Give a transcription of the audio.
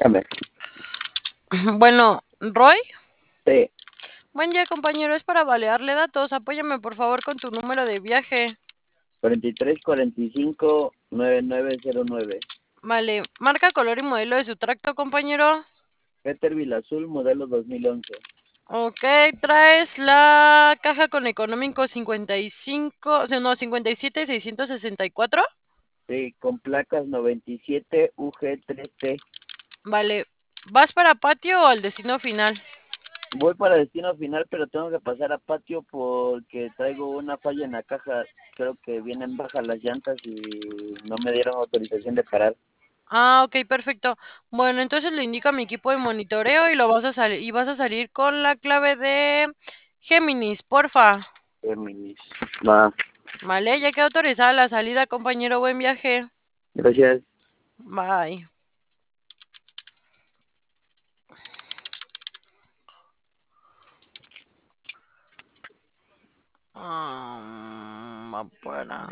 Dígame. Bueno, Roy, Sí, buen día compañero, es para validarle datos. Apóyame por favor con tu número de viaje. 4345-9909. Vale, marca, color y modelo de su tracto, compañero. Peterbilt azul, modelo 2011. Ok, traes la caja con económico 55, o sea, no, 57,664. Sí, con placas 97 UG3T. Vale, ¿vas para patio o al destino final? Voy para destino final, pero tengo que pasar a patio porque traigo una falla en la caja. Creo que vienen bajas las llantas y no me dieron autorización de parar. Ah, ok, perfecto. Bueno, entonces le indico a mi equipo de monitoreo y lo vas a salir y vas a salir con la clave de Géminis, porfa. Géminis. Va, Vale, ya quedó autorizada la salida, compañero. Buen viaje. gracias. Bye. Va para.